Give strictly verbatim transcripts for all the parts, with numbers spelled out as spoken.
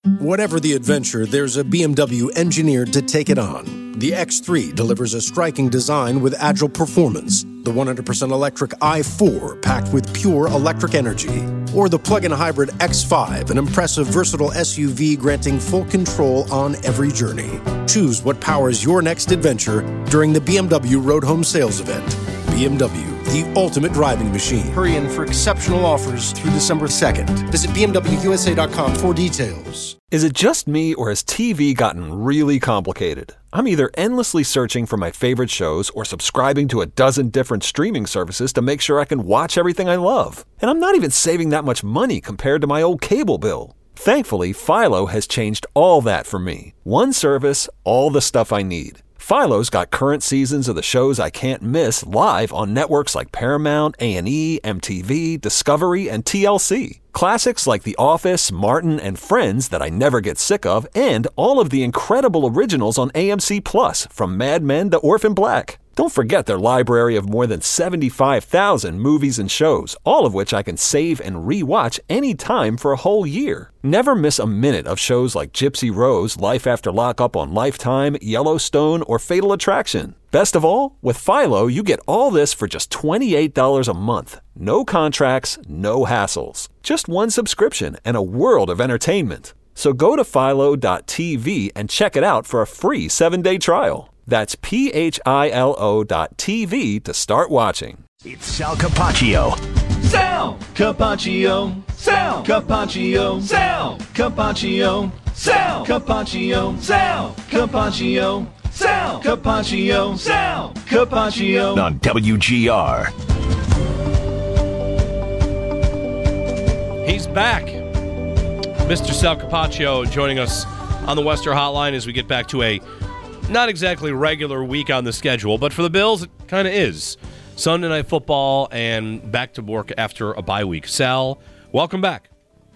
Whatever the adventure, there's a B M W engineered to take it on. The X three delivers a striking design with agile performance. The one hundred percent electric i four packed with pure electric energy. Or the plug-in hybrid X five, an impressive versatile S U V granting full control on every journey. Choose what powers your next adventure during the B M W Road Home Sales Event. B M W, the ultimate driving machine. Hurry in for exceptional offers through December second. Visit B M W U S A dot com for details. Is it just me, or has T V gotten really complicated? I'm either endlessly searching for my favorite shows or subscribing to a dozen different streaming services to make sure I can watch everything I love. And I'm not even saving that much money compared to my old cable bill. Thankfully, Philo has changed all that for me. One service, all the stuff I need. Philo's got current seasons of the shows I can't miss live on networks like Paramount, A and E, M T V, Discovery, and T L C. Classics like The Office, Martin, and Friends that I never get sick of, and all of the incredible originals on A M C Plus, from Mad Men to Orphan Black. Don't forget their library of more than seventy-five thousand movies and shows, all of which I can save and re-watch anytime for a whole year. Never miss a minute of shows like Gypsy Rose, Life After Lockup on Lifetime, Yellowstone, or Fatal Attraction. Best of all, with Philo, you get all this for just twenty-eight dollars a month. No contracts, no hassles. Just one subscription and a world of entertainment. So go to philo dot t v and check it out for a free seven-day trial. That's P H I L O dot T V to start watching. It's Sal Capaccio. Sal Capaccio. Sal Capaccio. Sal Capaccio. Sal Capaccio. Sal Capaccio. Sal Capaccio. Sal Capaccio. On W G R. He's back. Mister Sal Capaccio joining us on the Western Hotline as we get back to a not exactly regular week on the schedule, but for the Bills, it kind of is. Sunday Night Football and back to work after a bye week. Sal, welcome back.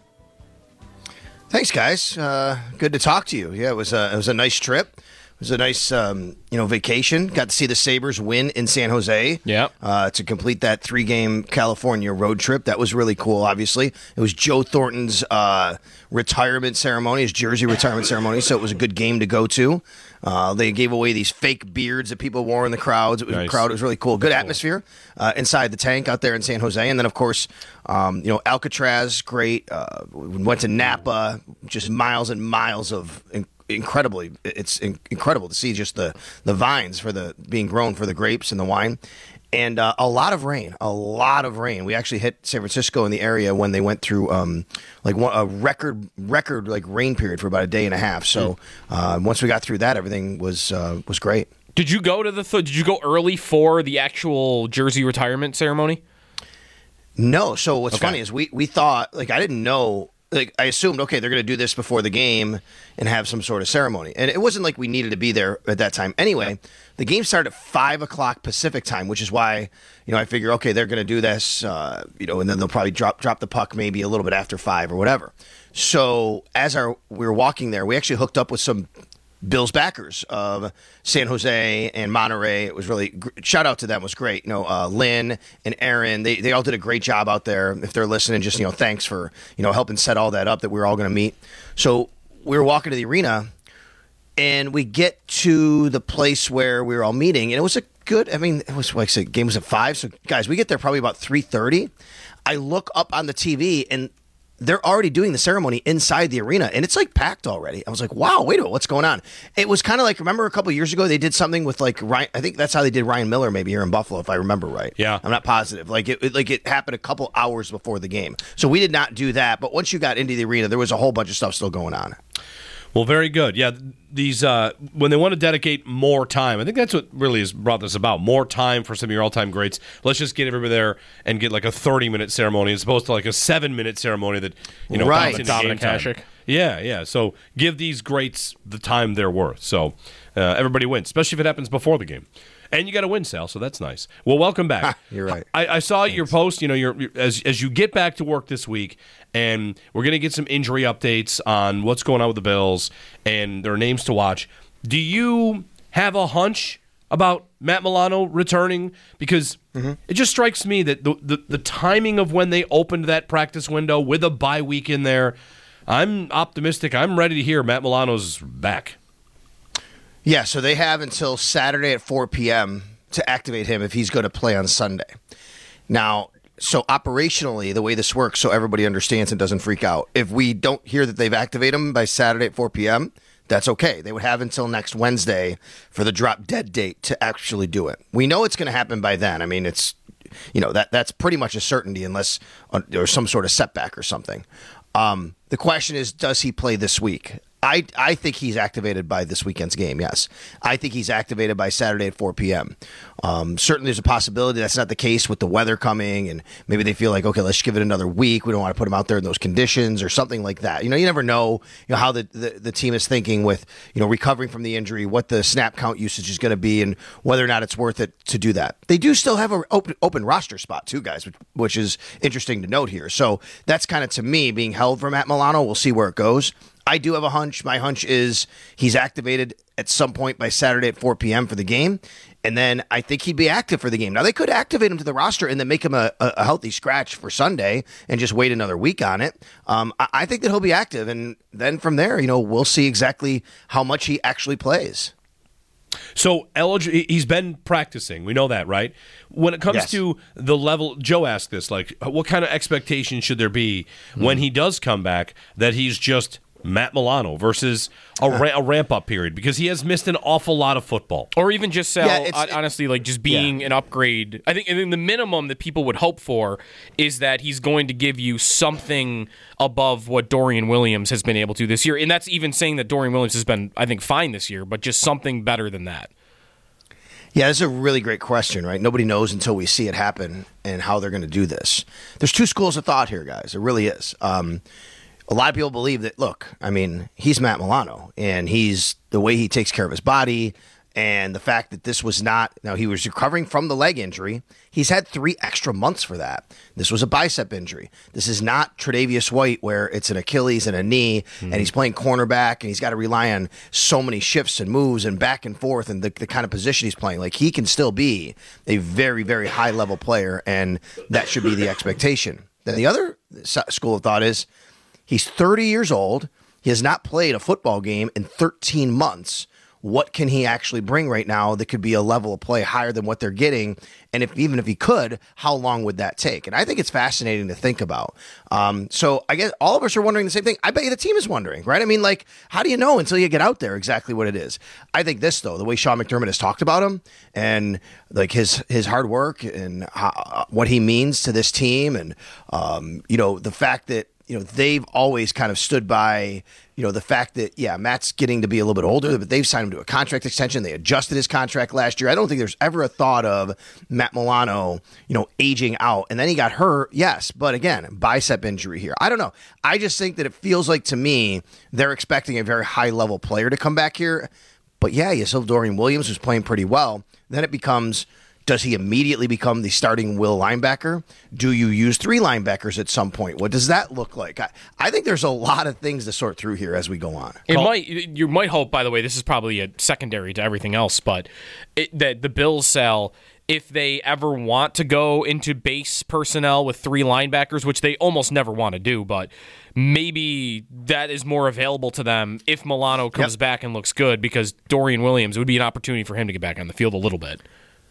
Thanks, guys. Uh, good to talk to you. Yeah, it was a, it was a nice trip. It was a nice, um, you know, vacation. Got to see the Sabres win in San Jose. Yeah. Uh, to complete that three-game California road trip. That was really cool, obviously. It was Joe Thornton's uh, retirement ceremony, his jersey retirement ceremony, so it was a good game to go to. Uh, they gave away these fake beards that people wore in the crowds. It was nice. a crowd. It was really cool. Good atmosphere uh, inside the tank out there in San Jose. And then, of course, um, you know, Alcatraz, great. Uh, we went to Napa, just miles and miles of in- incredibly. It's in- incredible to see just the, the vines for the being grown for the grapes and the wine. And uh, a lot of rain, a lot of rain. We actually hit San Francisco in the area when they went through um, like one, a record, record like rain period for about a day and a half. So uh, once we got through that, everything was uh, was great. Did you go to the? Th- did you go early for the actual jersey retirement ceremony? No. So what's Okay. funny is we we thought like I didn't know. Like I assumed, okay, they're going to do this before the game and have some sort of ceremony, and it wasn't like we needed to be there at that time. Anyway, the game started at five o'clock Pacific time, which is why you know I figure, okay, they're going to do this, uh, you know, and then they'll probably drop drop the puck maybe a little bit after five or whatever. So as our we were walking there, we actually hooked up with some Bills backers of San Jose and Monterey. It was really shout out to them. It was great. You know, uh, Lynn and Aaron, they they all did a great job out there. If they're listening, just you know, thanks for you know helping set all that up that we were all going to meet. So we were walking to the arena, and we get to the place where we were all meeting, and it was a good. I mean, it was like I said, game was at five. So guys, we get there probably about three thirty. I look up on the T V and they're already doing the ceremony inside the arena, and it's like packed already. I was like, wow, wait a minute, what's going on? It was kind of like, remember a couple of years ago, they did something with like Ryan, I think that's how they did Ryan Miller maybe here in Buffalo, if I remember right. Yeah. I'm not positive. Like it, it like it happened a couple hours before the game. So we did not do that, but once you got into the arena, there was a whole bunch of stuff still going on. Well, very good. Yeah, these uh, when they want to dedicate more time, I think that's what really has brought this about. More time for some of your all-time greats. Let's just get everybody there and get like a thirty-minute ceremony as opposed to like a seven-minute ceremony that you know right. counts into Dominic game time. Hasek. Yeah, yeah. So give these greats the time they're worth. So uh, everybody wins, especially if it happens before the game. And you got to win, Sal, so that's nice. Well, welcome back. Ha, you're right. I, I saw Thanks. your post. You know, you're, you're, as as you get back to work this week, and we're going to get some injury updates on what's going on with the Bills and their names to watch. Do you have a hunch about Matt Milano returning? Because mm-hmm. it just strikes me that the, the the timing of when they opened that practice window with a bye week in there, I'm optimistic. I'm ready to hear Matt Milano's back. Yeah, so they have until Saturday at four p.m. to activate him if he's going to play on Sunday. Now, so operationally, the way this works, so everybody understands and doesn't freak out, if we don't hear that they've activated him by Saturday at four p.m., that's okay. They would have until next Wednesday for the drop dead date to actually do it. We know it's going to happen by then. I mean, it's, you know, that that's pretty much a certainty unless uh, there's some sort of setback or something. Um, the question is, does he play this week? I, I think he's activated by this weekend's game, yes. I think he's activated by Saturday at four p.m. Um, certainly there's a possibility that's not the case with the weather coming, and maybe they feel like, okay, let's give it another week. We don't want to put him out there in those conditions or something like that. You know, you never know, you know how the, the, the team is thinking with, you know, recovering from the injury, what the snap count usage is going to be, and whether or not it's worth it to do that. They do still have an open, open roster spot, too, guys, which, which is interesting to note here. So that's kind of, to me, being held for Matt Milano. We'll see where it goes. I do have a hunch. My hunch is he's activated at some point by Saturday at four p.m. for the game, and then I think he'd be active for the game. Now, they could activate him to the roster and then make him a, a healthy scratch for Sunday and just wait another week on it. Um, I, I think that he'll be active, and then from there, you know, we'll see exactly how much he actually plays. So elig- he's been practicing. We know that, right? When it comes Yes. to the level, Joe asked this, like, what kind of expectation should there be mm. when he does come back that he's just Matt Milano versus a, ra- a ramp-up period? Because he has missed an awful lot of football. Or even just, Sal, Yeah, it's- honestly, like just being Yeah. an upgrade. I think, I think the minimum that people would hope for is that he's going to give you something above what Dorian Williams has been able to this year. And that's even saying that Dorian Williams has been, I think, fine this year, but just something better than that. Yeah, this is a really great question, right? Nobody knows until we see it happen and how they're going to do this. There's two schools of thought here, guys. It really is. Um, a lot of people believe that, look, I mean, he's Matt Milano, and he's the way he takes care of his body, and the fact that this was not, now he was recovering from the leg injury. He's had three extra months for that. This was a bicep injury. This is not Tre'Davious White where it's an Achilles and a knee, mm-hmm. and he's playing cornerback, and he's got to rely on so many shifts and moves and back and forth and the, the kind of position he's playing. Like, he can still be a very, very high-level player, and that should be the expectation. Then the other school of thought is he's thirty years old. He has not played a football game in thirteen months. What can he actually bring right now that could be a level of play higher than what they're getting? And if even if he could, how long would that take? And I think it's fascinating to think about. Um, so I guess all of us are wondering the same thing. I bet you the team is wondering, right? I mean, like, how do you know until you get out there exactly what it is? I think this, though, the way Sean McDermott has talked about him and like his his hard work and how, what he means to this team, and um, you know, the fact that, you know, they've always kind of stood by, you know, the fact that, yeah, Matt's getting to be a little bit older, but they've signed him to a contract extension. They adjusted his contract last year. I don't think there's ever a thought of Matt Milano, you know, aging out. And then he got hurt, yes, but again, bicep injury here. I don't know. I just think that it feels like, to me, they're expecting a very high-level player to come back here. But yeah, you still have Dorian Williams, who's playing pretty well. Then it becomes, does he immediately become the starting will linebacker? Do you use three linebackers at some point? What does that look like? I, I think there's a lot of things to sort through here as we go on. It might, you might hope, by the way, this is probably a secondary to everything else, but it, that the Bills sell, if they ever want to go into base personnel with three linebackers, which they almost never want to do, but maybe that is more available to them if Milano comes yep. back and looks good, because Dorian Williams, it would be an opportunity for him to get back on the field a little bit.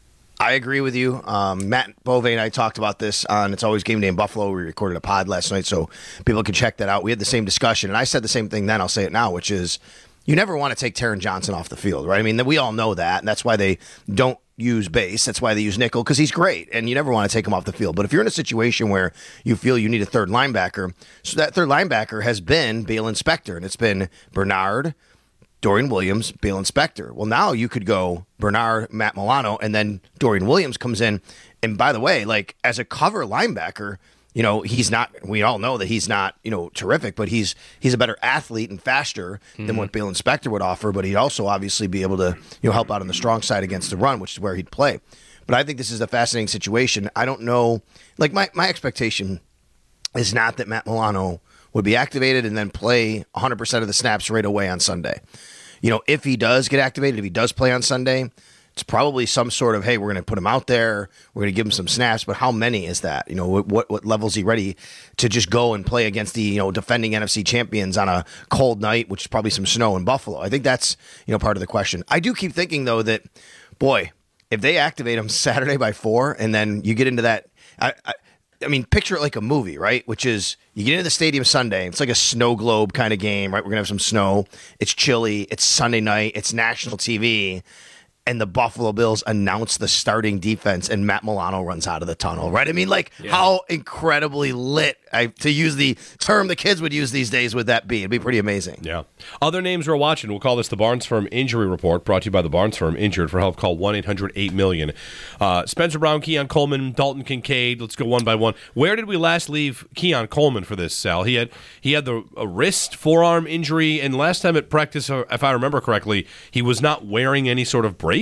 I agree with you. Um, Matt Bove and I talked about this on It's Always Game Day in Buffalo. We recorded a pod last night, so people can check that out. We had the same discussion, and I said the same thing then. I'll say it now, which is you never want to take Taron Johnson off the field, right? I mean, we all know that, and that's why they don't use base. That's why they use nickel, because he's great, and you never want to take him off the field. But if you're in a situation where you feel you need a third linebacker, so that third linebacker has been Balen Spector, and it's been Bernard, Dorian Williams, Balen Spector. Well, now you could go Bernard, Matt Milano, and then Dorian Williams comes in. And by the way, like, as a cover linebacker, you know, he's not, we all know that he's not, you know, terrific, but he's he's a better athlete and faster mm-hmm. than what Balen Spector would offer, but he'd also obviously be able to, you know, help out on the strong side against the run, which is where he'd play. But I think this is a fascinating situation. I don't know, like, my, my expectation is not that Matt Milano would be activated and then play one hundred percent of the snaps right away on Sunday. You know, if he does get activated, if he does play on Sunday, It's probably some sort of, hey, we're going to put him out there. We're going to give him some snaps. But how many is that? You know, what, what what level is he ready to just go and play against the, you know, defending N F C champions on a cold night, which is probably some snow in Buffalo? I think that's, you know, part of the question. I do keep thinking, though, that, boy, if they activate him Saturday by four and then you get into that, I, I, I mean, picture it like a movie, right? Which is you get into the stadium Sunday. It's like a snow globe kind of game, right? We're going to have some snow. It's chilly. It's Sunday night. It's national T V. And the Buffalo Bills announce the starting defense, and Matt Milano runs out of the tunnel, right? I mean, like, yeah. How incredibly lit, I, to use the term the kids would use these days, would that be? It'd be pretty amazing. Yeah. Other names we're watching, we'll call this the Barnes Firm Injury Report, brought to you by the Barnes Firm. Injured for help, call one eight hundred eight million. Uh, Spencer Brown, Keon Coleman, Dalton Kincaid. Let's go one by one. Where did we last leave Keon Coleman for this, Sal? He had he had the a wrist, forearm injury, and last time at practice, if I remember correctly, he was not wearing any sort of brace.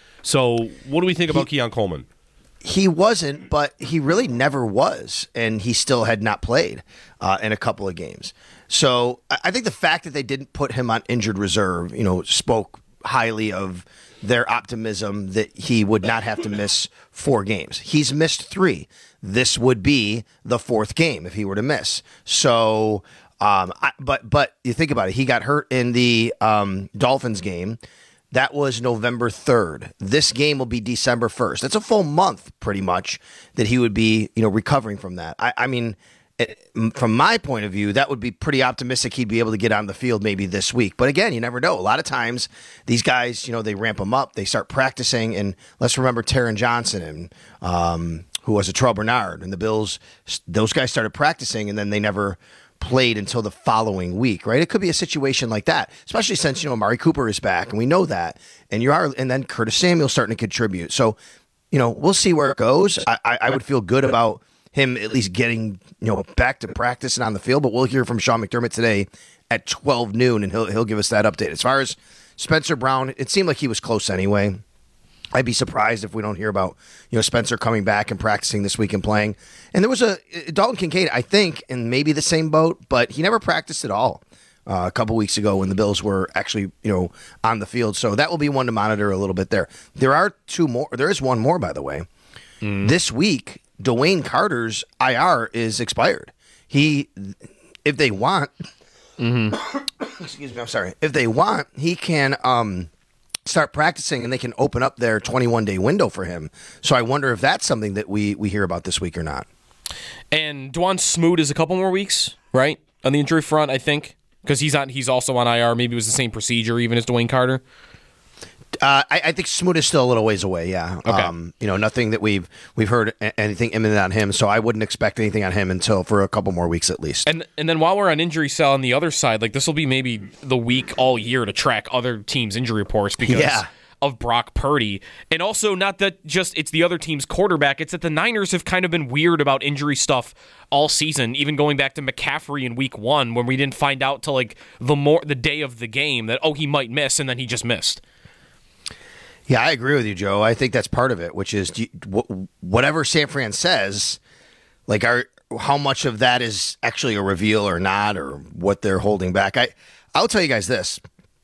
So what do we think about he, Keon Coleman? He wasn't, but he really never was, and he still had not played uh, in a couple of games. So I think the fact that they didn't put him on injured reserve, you know, spoke highly of their optimism that he would not have to miss four games. He's missed three. This would be the fourth game if he were to miss. So, um, I, but but you think about it. He got hurt in the um, Dolphins game. That was November third. This game will be December first. That's a full month, pretty much, that he would be, you know, recovering from that. I, I mean, it, from my point of view, that would be pretty optimistic. He'd be able to get on the field maybe this week. But again, you never know. A lot of times, these guys, you know, they ramp them up. They start practicing. And let's remember Taron Johnson and um, who was a Terrell Bernard. And the Bills, those guys started practicing, and then they never played until the following week, right? It could be a situation like that, especially since, you know, Amari Cooper is back, and we know that, and you are, and then Curtis Samuel starting to contribute. So, you know, we'll see where it goes. I, I, I would feel good about him at least getting, you know, back to practice and on the field, but we'll hear from Sean McDermott today at twelve noon, and he'll he'll give us that update. As far as Spencer Brown, it seemed like he was close anyway. I'd be surprised if we don't hear about, you know, Spencer coming back and practicing this week and playing. And there was a Dalton Kincaid, I think, in maybe the same boat, but he never practiced at all uh, a couple weeks ago when the Bills were actually, you know, on the field. So that will be one to monitor a little bit there. There are two more. There is one more, by the way. Mm. This week, Dwayne Carter's I R is expired. He, if they want, mm-hmm. excuse me, I'm sorry. If they want, he can um, start practicing, and they can open up their twenty-one day window for him. So I wonder if that's something that we, we hear about this week or not. And Dwan Smoot is a couple more weeks, right, on the injury front, I think, because he's on. He's also on I R. Maybe it was the same procedure even as Dwayne Carter. Uh, I, I think Smoot is still a little ways away. Yeah, okay. Um, you know, nothing that we've we've heard anything imminent on him, so I wouldn't expect anything on him until for a couple more weeks at least. And and then while we're on injury cell on the other side, like this will be maybe the week all year to track other teams' injury reports because yeah. of Brock Purdy, and also not that just it's the other team's quarterback. It's that the Niners have kind of been weird about injury stuff all season, even going back to McCaffrey in week one when we didn't find out till like the more the day of the game that oh he might miss, and then he just missed. Yeah, I agree with you, Joe. I think that's part of it, which is whatever San Fran says, like, are, how much of that is actually a reveal or not, or what they're holding back. I, I'll tell you guys this: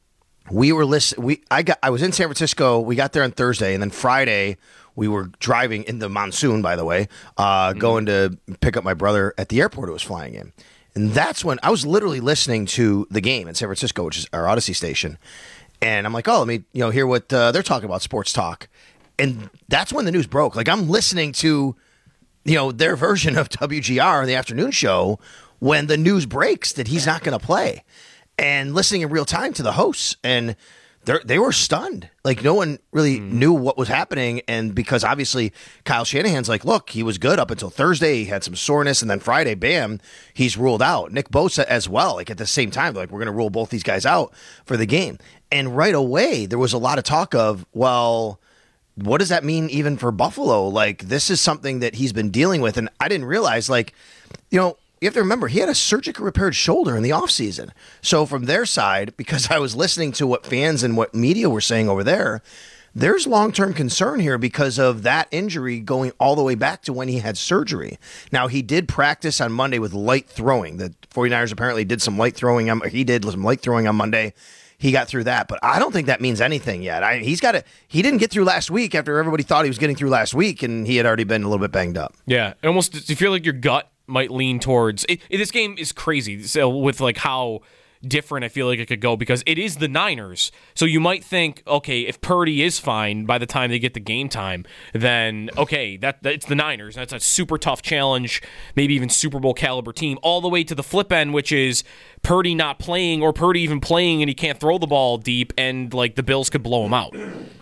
we were listen. We I got I was in San Francisco. We got there on Thursday, and then Friday we were driving in the monsoon. By the way, uh, mm-hmm. going to pick up my brother at the airport who was flying in, and that's when I was literally listening to the game in San Francisco, which is our Odyssey station. And I'm like, oh, let me, you know, hear what uh, they're talking about, sports talk. And that's when the news broke. Like, I'm listening to, you know, their version of W G R, the afternoon show, when the news breaks that he's not going to play. And listening in real time to the hosts. And they they were stunned. Like, no one really mm. knew what was happening. And because obviously Kyle Shanahan's like, look, he was good up until Thursday. He had some soreness. And then Friday, bam, he's ruled out. Nick Bosa as well. Like, at the same time, like, we're going to rule both these guys out for the game. And right away, there was a lot of talk of, well, what does that mean even for Buffalo? Like, this is something that he's been dealing with. And I didn't realize, like, you know, you have to remember, he had a surgically repaired shoulder in the offseason. So from their side, because I was listening to what fans and what media were saying over there, there's long-term concern here because of that injury going all the way back to when he had surgery. Now, he did practice on Monday with light throwing. The 49ers apparently did some light throwing. On, he did some light throwing on Monday. he got through that. But I don't think that means anything yet. I, he's got to. He didn't get through last week after everybody thought he was getting through last week, and he had already been a little bit banged up. Yeah, it almost you feel like your gut might lean towards it, it, this game is crazy. So with like how different I feel like it could go because it is the Niners. So you might think, okay, if Purdy is fine by the time they get the game time, then okay, that, that it's the Niners. That's a super tough challenge, maybe even Super Bowl caliber team, all the way to the flip end, which is Purdy not playing or Purdy even playing and he can't throw the ball deep and like the Bills could blow him out.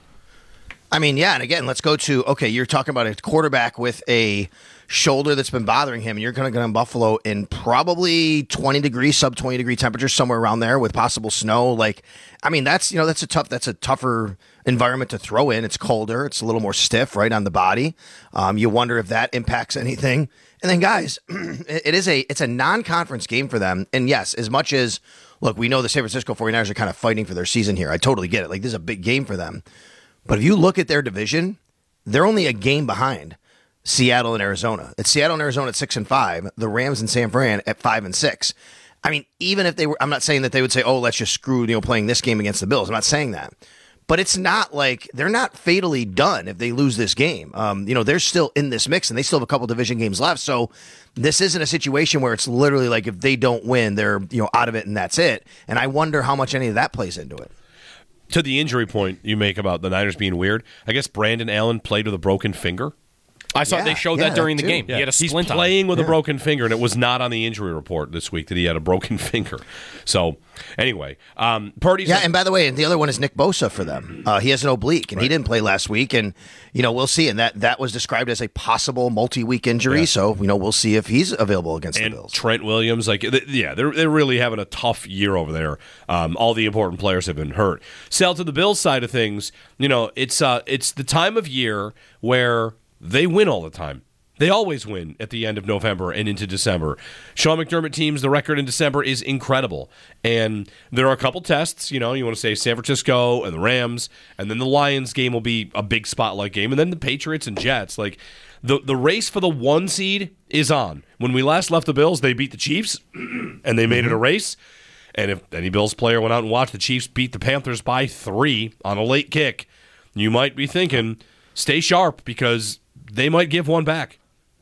I mean, yeah, and again, let's go to, okay, you're talking about a quarterback with a shoulder that's been bothering him, and you're going to go in Buffalo in probably twenty degrees, sub twenty degree temperatures, somewhere around there with possible snow. Like, I mean, that's, you know, that's a tough, that's a tougher environment to throw in. It's colder. It's a little more stiff, right, on the body. Um, you wonder if that impacts anything. And then, guys, it is a, it's a non-conference game for them. And yes, as much as, look, we know the San Francisco forty-niners are kind of fighting for their season here. I totally get it. Like, this is a big game for them. But if you look at their division, they're only a game behind Seattle and Arizona. It's Seattle and Arizona at six and five. The Rams and San Fran at five and six. I mean, even if they were, I'm not saying that they would say, "Oh, let's just screw, you know, playing this game against the Bills." I'm not saying that, but it's not like they're not fatally done if they lose this game. Um, you know, they're still in this mix, and they still have a couple division games left. So this isn't a situation where it's literally like if they don't win, they're you know out of it and that's it. And I wonder how much any of that plays into it. To the injury point you make about the Niners being weird, I guess Brandon Allen played with a broken finger. I saw Yeah, they showed yeah, that during that the too. game. Yeah. He had a He's splint on playing with Yeah. a broken finger, and it was not on the injury report this week that he had a broken finger. So, anyway, um, Purdy's... Yeah, and by the way, the other one is Nick Bosa for them. Uh, he has an oblique, and right. he didn't play last week, and you know we'll see. And that that was described as a possible multi-week injury, yeah. so you know we'll see if he's available against and the Bills. Trent Williams, like th- yeah, they're they're really having a tough year over there. Um, all the important players have been hurt. Sell to the Bills side of things, you know, it's uh, it's the time of year where they win all the time. They always win at the end of November and into December. Sean McDermott teams, the record in December is incredible. And there are a couple tests, you know, you want to say San Francisco and the Rams, and then the Lions game will be a big spotlight game, and then the Patriots and Jets. Like, the, the race for the one seed is on. When we last left the Bills, they beat the Chiefs, and they made mm-hmm. it a race. And if any Bills player went out and watched the Chiefs beat the Panthers by three on a late kick, you might be thinking, stay sharp, because they might give one back.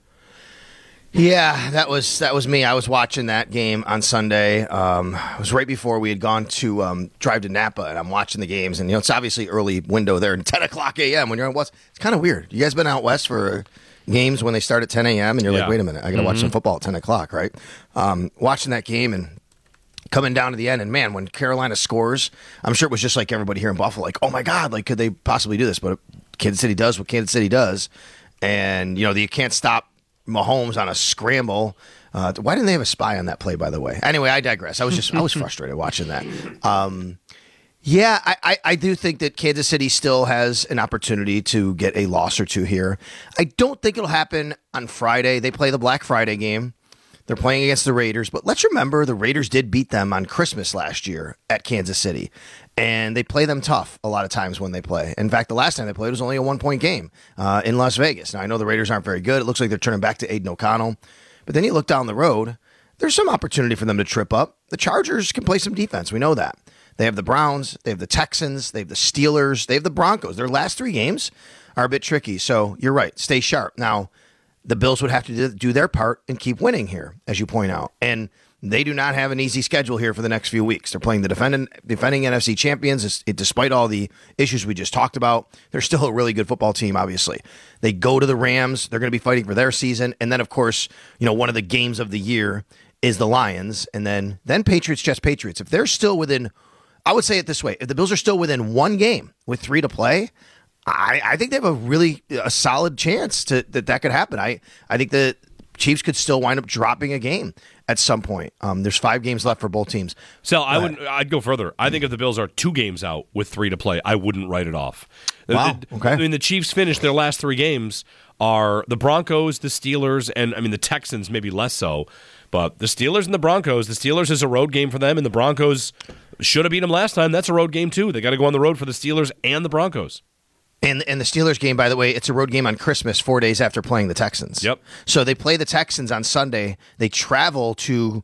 Yeah, that was that was me. I was watching that game on Sunday. Um, it was right before we had gone to um, drive to Napa, and I'm watching the games. And you know, it's obviously early window there, ten o'clock a.m. when you're out west. It's kind of weird. You guys been out west for games when they start at ten a.m. and you're yeah. like, wait a minute, I got to mm-hmm. watch some football at ten o'clock, right? Um, watching that game and coming down to the end, and man, when Carolina scores, I'm sure it was just like everybody here in Buffalo, like, oh my God, like could they possibly do this? But Kansas City does what Kansas City does, and you know, you can't stop Mahomes on a scramble. Uh, why didn't they have a spy on that play, by the way? Anyway, I digress. I was just I was frustrated watching that. Um, yeah, I, I, I do think that Kansas City still has an opportunity to get a loss or two here. I don't think it'll happen on Friday. They play the Black Friday game. They're playing against the Raiders, but let's remember the Raiders did beat them on Christmas last year at Kansas City, and they play them tough a lot of times when they play. In fact, the last time they played was only a one-point game uh, in Las Vegas. Now, I know the Raiders aren't very good. It looks like they're turning back to Aiden O'Connell, but then you look down the road, there's some opportunity for them to trip up. The Chargers can play some defense. We know that. They have the Browns, they have the Texans, they have the Steelers, they have the Broncos. Their last three games are a bit tricky, so you're right. Stay sharp. Now, the Bills would have to do their part and keep winning here, as you point out. And they do not have an easy schedule here for the next few weeks. They're playing the defending, defending N F C champions. Despite all the issues we just talked about, they're still a really good football team, obviously. They go to the Rams. They're going to be fighting for their season. And then, of course, you know, one of the games of the year is the Lions. And then, then Patriots, Jets, Patriots. If they're still within, I would say it this way, if the Bills are still within one game with three to play, I, I think they have a really a solid chance to that that could happen. I, I think the Chiefs could still wind up dropping a game at some point. Um, there's five games left for both teams. So I would I'd go further. I think if the Bills are two games out with three to play, I wouldn't write it off. Wow. The, okay. I mean, the Chiefs finished their last three games are the Broncos, the Steelers, and I mean the Texans maybe less so, but the Steelers and the Broncos. The Steelers is a road game for them, and the Broncos should have beat them last time. That's a road game too. They got to go on the road for the Steelers and the Broncos. And and the Steelers game, by the way, it's a road game on Christmas, four days after playing the Texans. Yep. So they play the Texans on Sunday. They travel to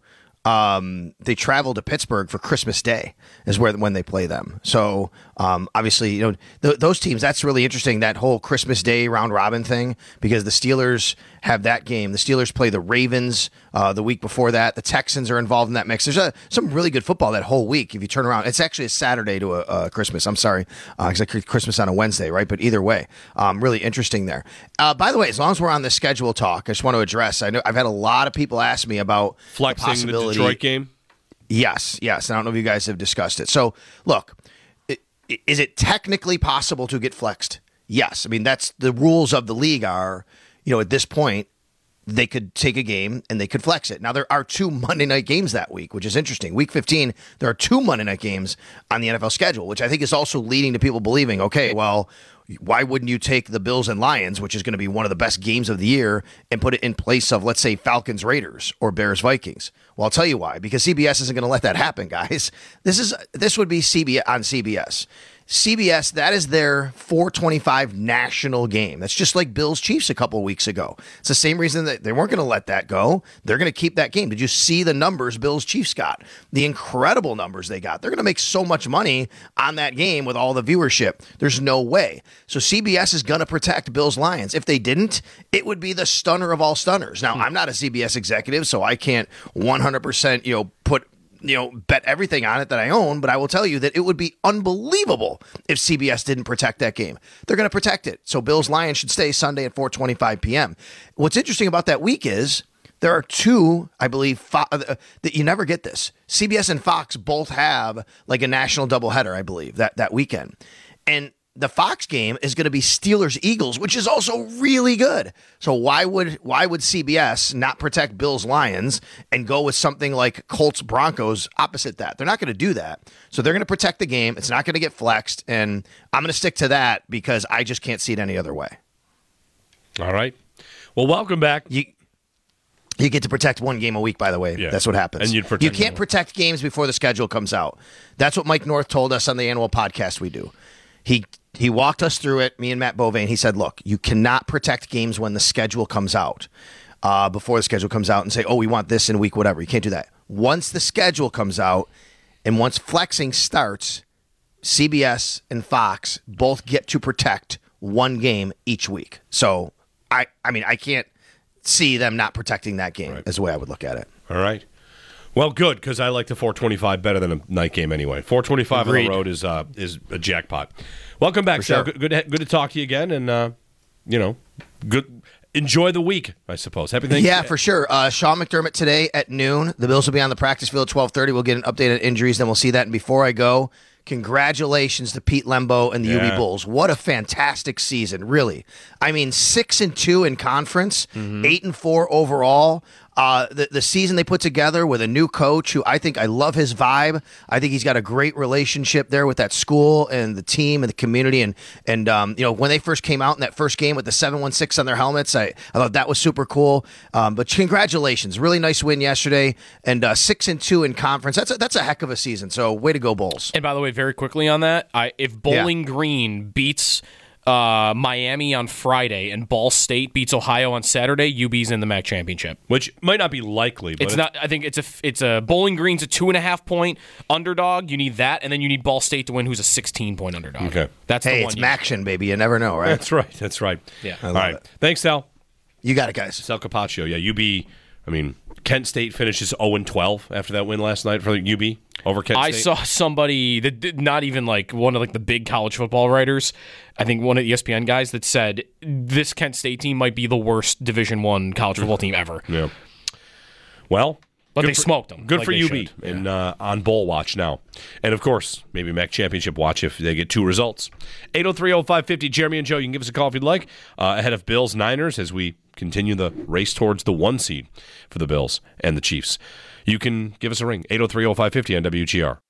um, they travel to Pittsburgh for Christmas Day is where when they play them. So um, obviously, you know, th- those teams, that's really interesting, that whole Christmas Day round robin thing, because the Steelers have that game. The Steelers play the Ravens uh, the week before that. The Texans are involved in that mix. There's a, some really good football that whole week if you turn around. It's actually a Saturday to a, a Christmas. I'm sorry, because uh, Christmas on a Wednesday, right? But either way, um, really interesting there. Uh, by the way, as long as we're on the schedule talk, I just want to address, I know I've had a lot of people ask me about flexing the possibility. The Detroit game? Yes, yes. I don't know if you guys have discussed it. So, look, it, is it technically possible to get flexed? Yes. I mean, that's the rules of the league are, you know, at this point, they could take a game and they could flex it. Now, there are two Monday night games that week, which is interesting. Week fifteen, there are two Monday night games on the N F L schedule, which I think is also leading to people believing, okay, well, why wouldn't you take the Bills and Lions, which is going to be one of the best games of the year, and put it in place of, let's say, Falcons Raiders or Bears Vikings? Well, I'll tell you why. Because C B S isn't going to let that happen, guys. This is this would be C B S on C B S. C B S, that is their four twenty-five national game. That's just like Bills Chiefs a couple of weeks ago. It's the same reason that they weren't going to let that go. They're going to keep that game. Did you see the numbers Bills Chiefs got? The incredible numbers they got. They're going to make so much money on that game with all the viewership. There's no way. So C B S is going to protect Bills Lions. If they didn't, it would be the stunner of all stunners. Now, I'm not a C B S executive, so I can't one hundred percent, you know, put you know, bet everything on it that I own, but I will tell you that it would be unbelievable if C B S didn't protect that game. They're going to protect it. So Bills Lions should stay Sunday at four twenty-five p.m. What's interesting about that week is there are two, I believe, fo- uh, that you never get this. C B S and Fox both have like a national doubleheader, I believe, that, that weekend. And the Fox game is going to be Steelers-Eagles, which is also really good. So why would why would C B S not protect Bills-Lions and go with something like Colts-Broncos opposite that? They're not going to do that. So they're going to protect the game. It's not going to get flexed, and I'm going to stick to that because I just can't see it any other way. All right. Well, welcome back. You you get to protect one game a week, by the way. Yeah. That's what happens. And you'd protect you can't one. protect games before the schedule comes out. That's what Mike North told us on the annual podcast we do. He He walked us through it, me and Matt Bovane. He said, look, you cannot protect games when the schedule comes out, uh, before the schedule comes out and say, oh, we want this in week whatever. You can't do that. Once the schedule comes out and once flexing starts, C B S and Fox both get to protect one game each week. So, I, I mean, I can't see them not protecting that game Right. is the way I would look at it. All right. Well, good, because I like the four twenty-five better than a night game anyway. four twenty-five on the road is uh, is a jackpot. Welcome back, Sal. sure. Good, good, to, good to talk to you again, and uh, you know, good. Enjoy the week, I suppose. Happy Thanksgiving. Yeah, for sure. Uh, Sean McDermott today at noon. The Bills will be on the practice field at twelve thirty. We'll get an update on injuries, then we'll see that. And before I go, congratulations to Pete Lembo and the Yeah. U B Bulls. What a fantastic season, really. I mean, six and two in conference, Mm-hmm. eight and four overall. Uh, the, the season they put together with a new coach who I think I love his vibe. I think he's got a great relationship there with that school and the team and the community. And, and um, you know, when they first came out in that first game with the seven one six on their helmets, I, I thought that was super cool. Um, but congratulations. Really nice win yesterday. And uh, six and two in conference. That's a, that's a heck of a season. So way to go, Bulls. And by the way, very quickly on that, I, if Bowling Yeah. Green beats uh, Miami on Friday and Ball State beats Ohio on Saturday, U B's in the M A C championship. Which might not be likely, but It's not. I think it's a. It's a Bowling Green's a two and a half point underdog. You need that, and then you need Ball State to win, who's a sixteen point underdog. Okay. That's Hey, the it's one. you- Maction, baby. You never know, right? That's right. That's right. Yeah. I All love right. it. Thanks, Sal. You got it, guys. Sal Capaccio. Yeah, U B. I mean, Kent State finishes oh and twelve after that win last night for U B over Kent I State. saw somebody that did not even like one of like the big college football writers. I think one of the E S P N guys that said this Kent State team might be the worst Division One college football team ever. Yeah. Well, But good they for- smoked them. Good like for they U B should. and uh, on bowl watch now, and of course maybe M A C championship watch if they get two results. eight oh three oh five fifty. Jeremy and Joe. You can give us a call if you'd like. Uh, ahead of Bills Niners as we continue the race towards the one seed for the Bills and the Chiefs. You can give us a ring eight oh three oh five fifty on W G R.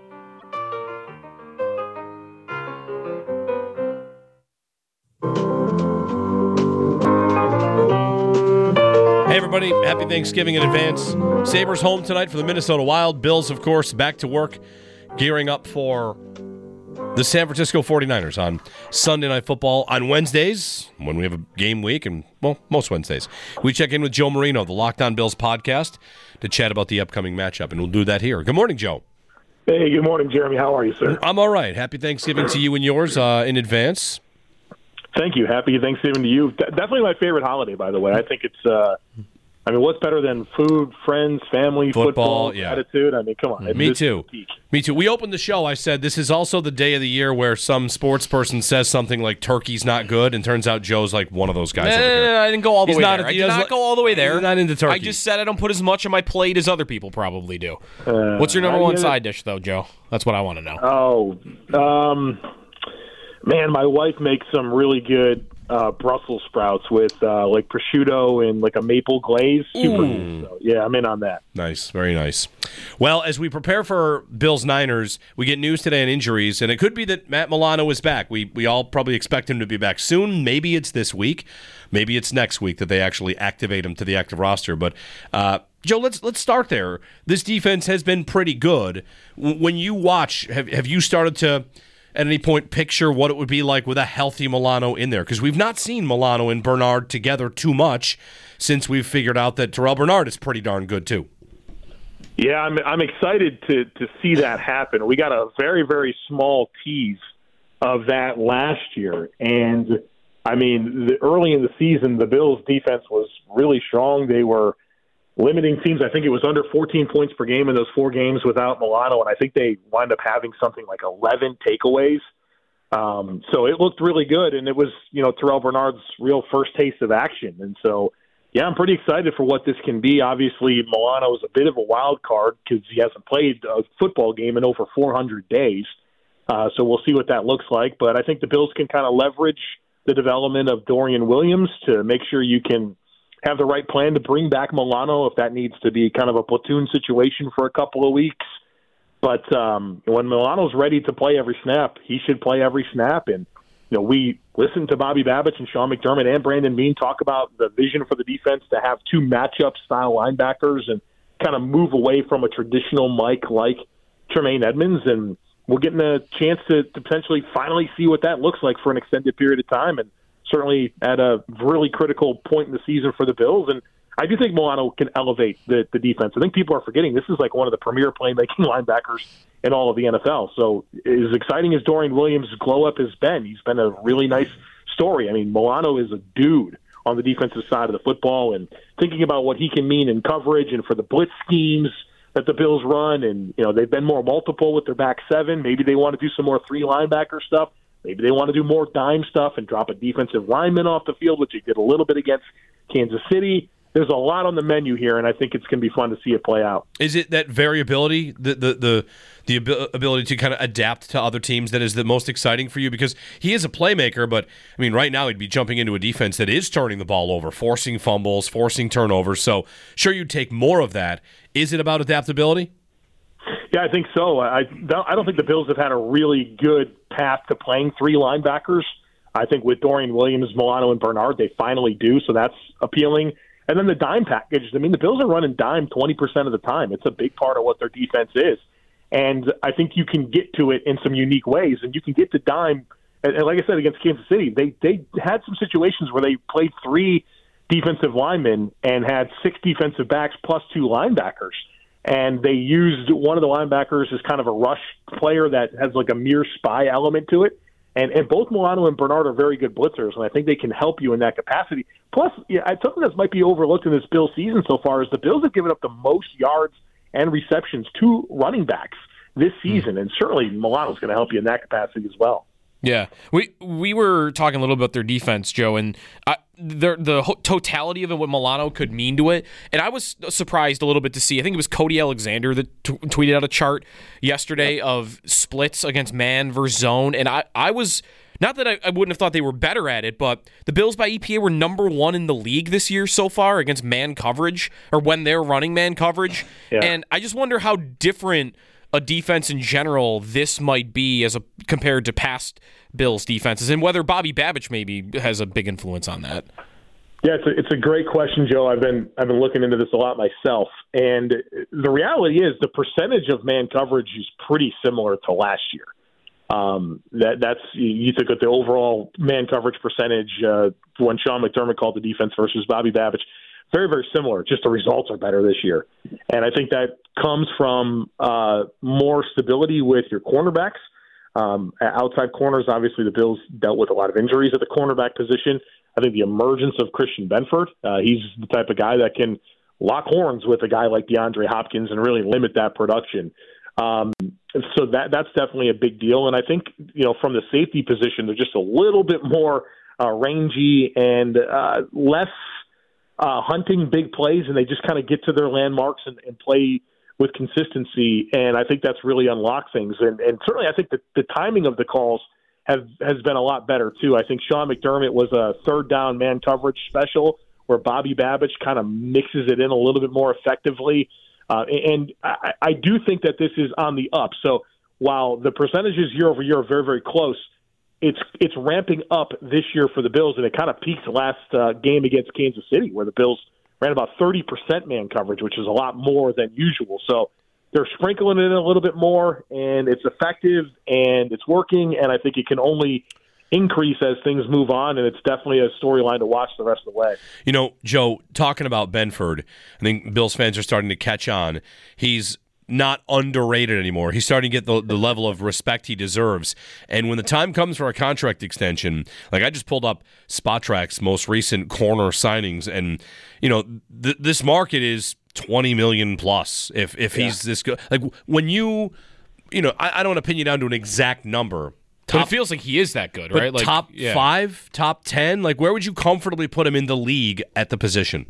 Hey, everybody. Happy Thanksgiving in advance. Sabres home tonight for the Minnesota Wild. Bills, of course, back to work, gearing up for the San Francisco forty-niners on Sunday Night Football. On Wednesdays, when we have a game week, and, well, most Wednesdays, we check in with Joe Marino, the Locked On Bills podcast, to chat about the upcoming matchup, and we'll do that here. Good morning, Joe. Hey, good morning, Jeremy. How are you, sir? I'm all right. Happy Thanksgiving to you and yours uh, in advance. Thank you. Happy Thanksgiving to you. D- definitely my favorite holiday, by the way. I think it's, uh, I mean, what's better than food, friends, family, football, football yeah. attitude? I mean, come on. Me too. Me too. We opened the show. I said this is also the day of the year where some sports person says something like turkey's not good, and turns out Joe's like one of those guys. No, over no, here. no, no, I didn't go all the He's way not, there. I he did doesn't- not go all the way there. He's not into turkey. I just said I don't put as much on my plate as other people probably do. Uh, What's your number I one get it. side dish, though, Joe? That's what I want to know. Oh, um, man, my wife makes some really good uh, Brussels sprouts with uh, like prosciutto and like a maple glaze. Super good. So, yeah, I'm in on that. Nice, very nice. Well, as we prepare for Bills Niners, we get news today on injuries, and it could be that Matt Milano is back. We we all probably expect him to be back soon. Maybe it's this week, maybe it's next week that they actually activate him to the active roster. But uh, Joe, let's let's start there. This defense has been pretty good. W- When you watch, have have you started to at any point picture what it would be like with a healthy Milano in there? Because we've not seen Milano and Bernard together too much since we've figured out that Terrell Bernard is pretty darn good too. Yeah, I'm I'm excited to to see that happen. We got a very, very small tease of that last year. And, I mean, the, early in the season, the Bills' defense was really strong. They were limiting teams. I think it was under fourteen points per game in those four games without Milano, and I think they wound up having something like eleven takeaways. Um, so it looked really good, and it was, you know, Terrell Bernard's real first taste of action. And so, yeah, I'm pretty excited for what this can be. Obviously, Milano is a bit of a wild card because he hasn't played a football game in over four hundred days. Uh, so we'll see what that looks like. But I think the Bills can kind of leverage the development of Dorian Williams to make sure you can have the right plan to bring back Milano if that needs to be kind of a platoon situation for a couple of weeks. But um, when Milano's ready to play every snap, he should play every snap. And, you know, we listened to Bobby Babich and Sean McDermott and Brandon Beane talk about the vision for the defense to have two matchup-style linebackers and kind of move away from a traditional Mike like Tremaine Edmonds. And we're getting a chance to, to potentially finally see what that looks like for an extended period of time. And certainly at a really critical point in the season for the Bills. And I do think Milano can elevate the, the defense. I think people are forgetting this is like one of the premier playmaking linebackers in all of the N F L. So as exciting as Dorian Williams' glow-up has been, he's been a really nice story. I mean, Milano is a dude on the defensive side of the football, and thinking about what he can mean in coverage and for the blitz schemes that the Bills run, and, you know, they've been more multiple with their back seven. Maybe they want to do some more three linebacker stuff. Maybe they want to do more dime stuff and drop a defensive lineman off the field, which they did a little bit against Kansas City. There's a lot on the menu here, and I think it's going to be fun to see it play out. Is it that variability, the the the, the ab- ability to kind of adapt to other teams that is the most exciting for you? Because he is a playmaker, but, I mean, right now he'd be jumping into a defense that is turning the ball over, forcing fumbles, forcing turnovers. So, sure, you'd take more of that. Is it about adaptability? Yeah, I think so. I don't, I don't think the Bills have had a really good path to playing three linebackers. I think with Dorian Williams, Milano, and Bernard, they finally do, so that's appealing. And then the dime package. I mean, the Bills are running dime twenty percent of the time. It's a big part of what their defense is. And I think you can get to it in some unique ways, and you can get to dime. And, and like I said, against Kansas City, they, they had some situations where they played three defensive linemen and had six defensive backs plus two linebackers. And they used one of the linebackers as kind of a rush player that has like a mere spy element to it. And and both Milano and Bernard are very good blitzers, and I think they can help you in that capacity. Plus, yeah, something that might be overlooked in this Bills season so far is the Bills have given up the most yards and receptions to running backs this season, mm. and certainly Milano's going to help you in that capacity as well. Yeah, we we were talking a little about their defense, Joe, and I, the the totality of it, what Milano could mean to it, and I was surprised a little bit to see. I think it was Cody Alexander that t- tweeted out a chart yesterday of splits against man versus zone, and I I was not that I, I wouldn't have thought they were better at it, but the Bills by E P A were number one in the league this year so far against man coverage, or when they're running man coverage, yeah. And I just wonder how different a defense in general this might be as a compared to past Bills defenses, and whether Bobby Babich maybe has a big influence on that. Yeah, it's a, it's a great question, Joe. I've been I've been looking into this a lot myself, and the reality is the percentage of man coverage is pretty similar to last year. Um, that that's you took at the overall man coverage percentage uh, when Sean McDermott called the defense versus Bobby Babich. Very, very similar. Just the results are better this year, and I think that comes from uh, more stability with your cornerbacks. Um, outside corners, obviously, the Bills dealt with a lot of injuries at the cornerback position. I think the emergence of Christian Benford, uh, he's the type of guy that can lock horns with a guy like DeAndre Hopkins and really limit that production. Um, so that that's definitely a big deal. And I think, you know, from the safety position, they're just a little bit more uh, rangy and uh, less uh, hunting big plays, and they just kind of get to their landmarks and, and play with consistency. And I think that's really unlocked things. And, and certainly I think that the timing of the calls have, has been a lot better, too. I think Sean McDermott was a third down man coverage special where Bobby Babich kind of mixes it in a little bit more effectively. Uh, and I, I do think that this is on the up. So while the percentages year over year are very, very close, it's it's ramping up this year for the Bills, and it kind of peaked last uh, game against Kansas City, where the Bills ran about thirty percent man coverage, which is a lot more than usual. So they're sprinkling it in a little bit more, and it's effective, and it's working, and I think it can only increase as things move on, and it's definitely a storyline to watch the rest of the way. You know, Joe, talking about Benford, I think Bills fans are starting to catch on. He's not underrated anymore. He's starting to get the, the level of respect he deserves. And when the time comes for a contract extension, like I just pulled up SpotTrack's most recent corner signings, and you know, th- this market is twenty million plus. If if yeah. he's this good, like when you, you know, I, I don't want to pin you down to an exact number. Top, but it feels like he is that good, right? Like top yeah. five, top ten. Like, where would you comfortably put him in the league at the position?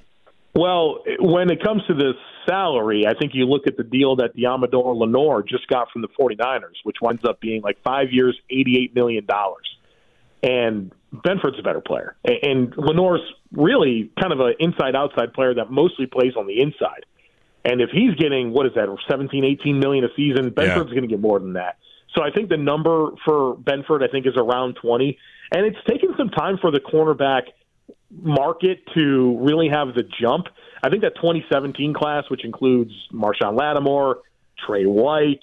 Well, when it comes to the salary, I think you look at the deal that Diamador Lenore just got from the 49ers, which winds up being like five years, eighty-eight million dollars. And Benford's a better player. And Lenore's really kind of an inside-outside player that mostly plays on the inside. And if he's getting, what is that, seventeen, eighteen million a season, Benford's yeah. going to get more than that. So I think the number for Benford, I think, is around twenty. And it's taken some time for the cornerback market to really have the jump. I think that twenty seventeen class, which includes Marshawn Lattimore, Trey White,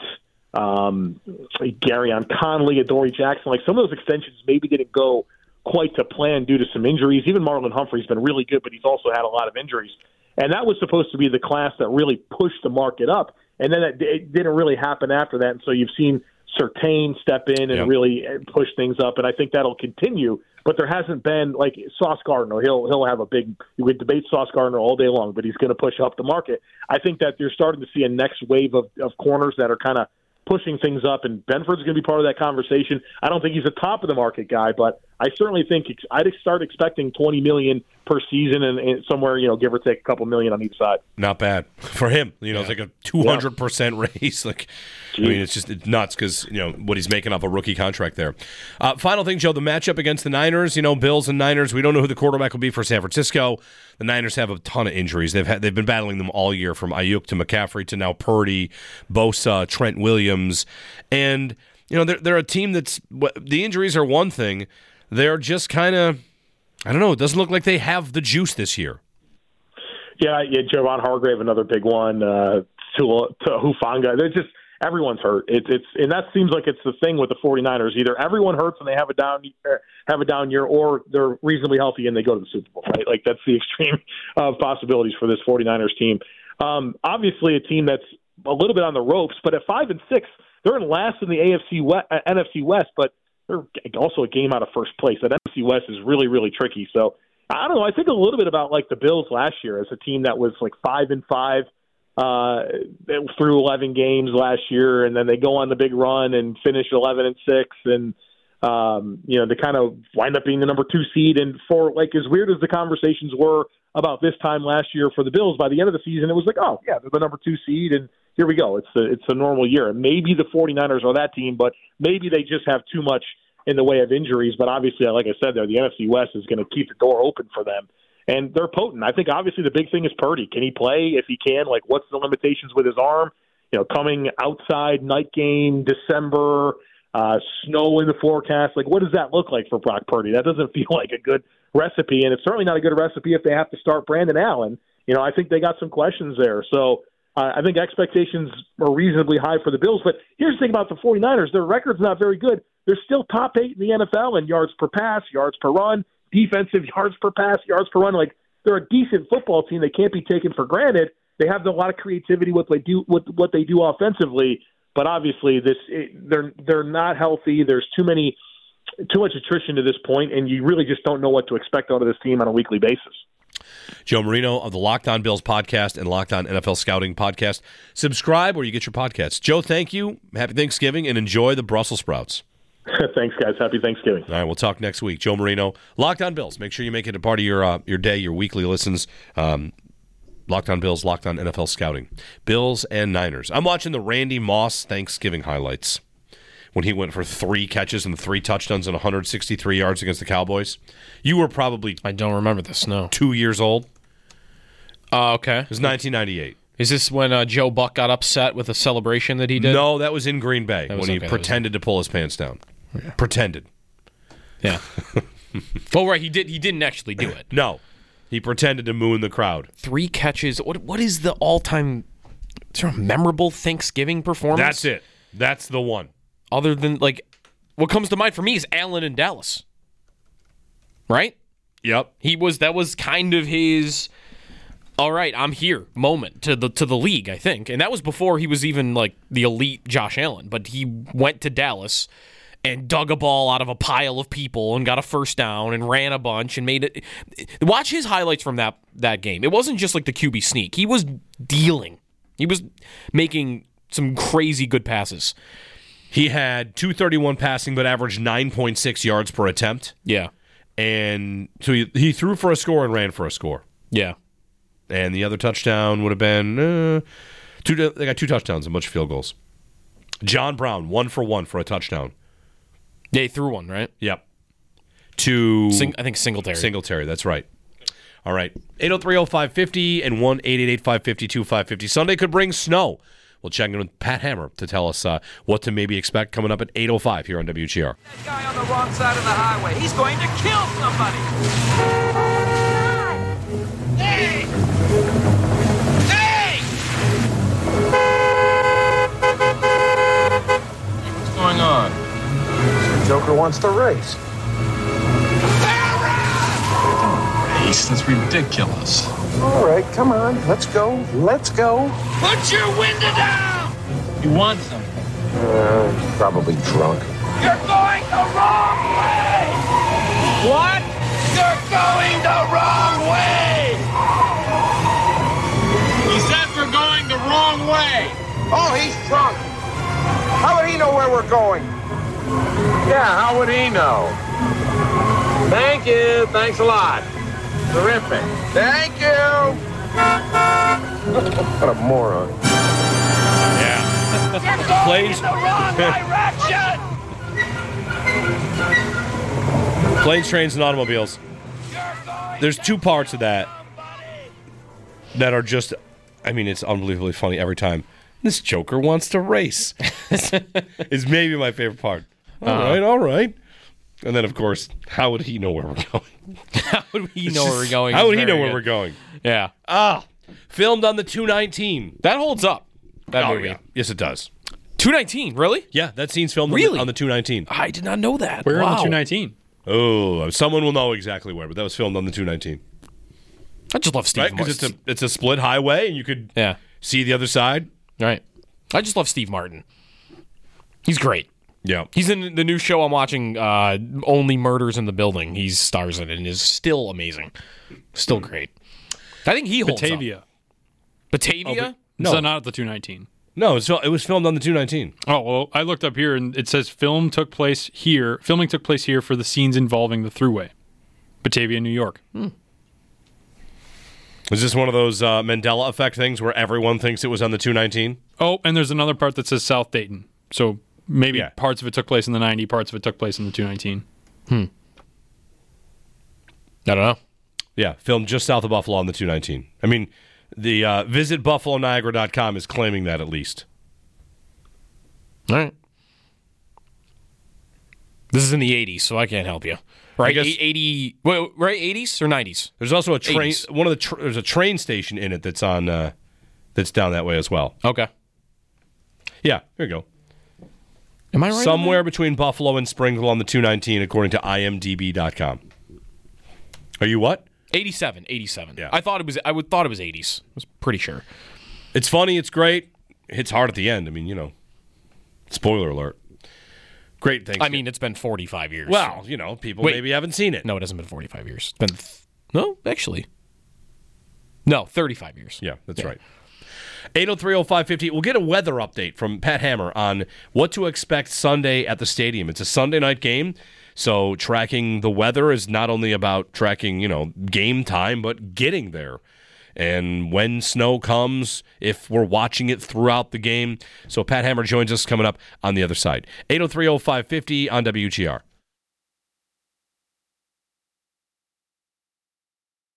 um, Garyon Conley, Adoree Jackson, like some of those extensions maybe didn't go quite to plan due to some injuries. Even Marlon Humphrey's been really good, but he's also had a lot of injuries. And that was supposed to be the class that really pushed the market up. And then it, it didn't really happen after that. And so you've seen Surtain step in and yep. really push things up, and I think that'll continue. But there hasn't been, like, Sauce Gardner. He'll he'll have a big – you could debate Sauce Gardner all day long, but he's going to push up the market. I think that you're starting to see a next wave of, of corners that are kind of pushing things up, and Benford's going to be part of that conversation. I don't think he's a top-of-the-market guy, but I certainly think I'd start expecting twenty million dollars per season and, and somewhere, you know, give or take a couple million on each side. Not bad for him. You know, yeah. it's like a two hundred percent yeah. raise. Like, Jeez. I mean, it's just it's nuts because, you know, what he's making off a rookie contract there. Uh, final thing, Joe, the matchup against the Niners, you know, Bills and Niners, we don't know who the quarterback will be for San Francisco. The Niners have a ton of injuries. They've had, they've been battling them all year, from Ayuk to McCaffrey to now Purdy, Bosa, Trent Williams. And, you know, they're, they're a team that's – the injuries are one thing. They're just kind of – I don't know. It doesn't look like they have the juice this year. Yeah, yeah. Javon Hargrave, another big one. Uh, to, to Hufanga. They're just everyone's hurt. It's it's and that seems like it's the thing with the 49ers. Either everyone hurts and they have a down have a down year, or they're reasonably healthy and they go to the Super Bowl. Right? Like that's the extreme of possibilities for this 49ers team. Um, obviously, a team that's a little bit on the ropes, but at five and six, they're in last in the A F C West, uh, N F C West, but they're also a game out of first place. That N F C West is really, really tricky. So I don't know. I think a little bit about like the Bills last year as a team that was like five and five uh, through eleven games last year, and then they go on the big run and finish eleven and six, and um, you know they kind of wind up being the number two seed. And for like as weird as the conversations were about this time last year for the Bills, by the end of the season it was like, oh yeah, they're the number two seed, and here we go. It's a, it's a normal year. And maybe the 49ers are that team, but maybe they just have too much in the way of injuries. But obviously, like I said there, the N F C West is going to keep the door open for them. And they're potent. I think obviously the big thing is Purdy. Can he play? If he can, like what's the limitations with his arm? You know, coming outside, night game, December, uh, snow in the forecast. Like what does that look like for Brock Purdy? That doesn't feel like a good recipe. And it's certainly not a good recipe if they have to start Brandon Allen. You know, I think they got some questions there. So, Uh, I think expectations are reasonably high for the Bills. But here's the thing about the 49ers. Their record's not very good. They're still top eight in the N F L in yards per pass, yards per run, defensive yards per pass, yards per run. Like, they're a decent football team. They can't be taken for granted. They have a lot of creativity with what they do, with what they do offensively. But obviously, this it, they're they're not healthy. There's too many, too much attrition to this point, and you really just don't know what to expect out of this team on a weekly basis. Joe Marino of the Locked On Bills podcast and Locked On N F L Scouting podcast. Subscribe where you get your podcasts. Joe, thank you. Happy Thanksgiving, and enjoy the Brussels sprouts. Thanks, guys. Happy Thanksgiving. All right, we'll talk next week. Joe Marino, Locked On Bills. Make sure you make it a part of your uh, your day, your weekly listens. Um, Locked On Bills, Locked On N F L Scouting. Bills and Niners. I'm watching the Randy Moss Thanksgiving highlights when he went for three catches and three touchdowns and one hundred sixty-three yards against the Cowboys. You were probably I don't remember this, no. two years old. Uh, okay. It was nineteen ninety-eight. Is this when uh, Joe Buck got upset with a celebration that he did? No, that was in Green Bay when was, he okay, pretended to pull his pants down. Yeah. Pretended. Yeah. Well, right, he did. He didn't actually do it. No, he pretended to moon the crowd. Three catches. What? What is the all-time sort of memorable Thanksgiving performance? That's it. That's the one. Other than, like, what comes to mind for me is Allen in Dallas. Right? Yep. He was. That was kind of his. All right, I'm here moment to the to the league, I think, and that was before he was even like the elite Josh Allen. But he went to Dallas and dug a ball out of a pile of people and got a first down and ran a bunch and made it. Watch his highlights from that that game. It wasn't just like the Q B sneak. He was dealing. He was making some crazy good passes. He had two thirty-one passing, but averaged nine point six yards per attempt. Yeah, and so he, he threw for a score and ran for a score. Yeah. And the other touchdown would have been uh, two. They got two touchdowns and a bunch of field goals. John Brown, one for one for a touchdown. Yeah, he threw one, right? Yep. To Sing, I think Singletary. Singletary, that's right. All right. eight oh three oh five fifty and one eight eight eight five five two five five zero. Sunday could bring snow. We'll check in with Pat Hammer to tell us uh, what to maybe expect coming up at eight oh five here on W G R. That guy on the wrong side of the highway. He's going to kill somebody. Hey! Hey! What's going on? Joker wants to race. Race? That's ridiculous. All right, come on. Let's go. Let's go. Put your window down! You want something? Uh, probably drunk. You're going the wrong way! What? You're going the wrong way! He said we're going the wrong way! Oh, he's drunk. How would he know where we're going? Yeah, how would he know? Thank you. Thanks a lot. Terrific. Thank you. What a moron. Yeah. You're going Plays. in the wrong direction! Planes, trains, and automobiles. There's two parts of that that are just, I mean, it's unbelievably funny every time. This Joker wants to race. Is maybe my favorite part. All Uh-huh. right, all right. And then, of course, how would he know where we're going? How would he know where we're going? How is would he know very where good. we're going? Yeah. Ah, filmed on the two nineteen. That holds up. That Oh, movie. yeah. Yes, it does. two nineteen, really? Yeah, that scene's filmed Really? on the, on the two nineteen. I did not know that. Where wow. on the two nineteen? Oh, someone will know exactly where, but that was filmed on the two nineteen. I just love Steve Right? Because Martin. it's a, it's a split highway, and you could Yeah. see the other side. Right. I just love Steve Martin. He's great. Yeah. He's in the new show I'm watching, uh, Only Murders in the Building. He stars in it and is still amazing. Still great. I think he holds Batavia. up. Batavia? Oh, but, No. So not at the two nineteen. No, it's, it was filmed on the two nineteen. Oh, well, I looked up here and it says film took place here. Filming took place here for the scenes involving the Thruway. Batavia, New York. Hmm. Is this one of those uh, Mandela effect things where everyone thinks it was on the two nineteen? Oh, and there's another part that says South Dayton. So maybe Yeah. parts of it took place in the ninety, parts of it took place in the two nineteen. Hmm. I don't know. Yeah, filmed just south of Buffalo on the two nineteen. I mean, the uh, visit buffalo niagara dot com is claiming that at least. All right. This is in the eighties, so I can't help you. Right? guess- eighty, eighty wait, right? eighties or nineties? There's also a train. eighties. One of the tr- there's a train station in it that's on uh, that's down that way as well. Okay. Yeah, here you go. Am I right? Somewhere between Buffalo and Springville on the two nineteen, according to I M D B dot com. Are you what? eighty-seven. eighty-seven. Yeah. I thought it was. I would thought it was eighties. I was pretty sure. It's funny. It's great. It hits hard at the end. I mean, you know. Spoiler alert. Great thing. I mean, it's been forty-five years. Well, you know, people Wait. maybe haven't seen it. No, it hasn't been forty-five years. It's been th- no, actually. No, thirty-five years. Yeah, that's Yeah. right. eight oh three oh five fifty. We'll get a weather update from Pat Hammer on what to expect Sunday at the stadium. It's a Sunday night game, so tracking the weather is not only about tracking, you know, game time, but getting there. And when snow comes, if we're watching it throughout the game. So Pat Hammer joins us coming up on the other side. eight oh three oh five fifty on W G R.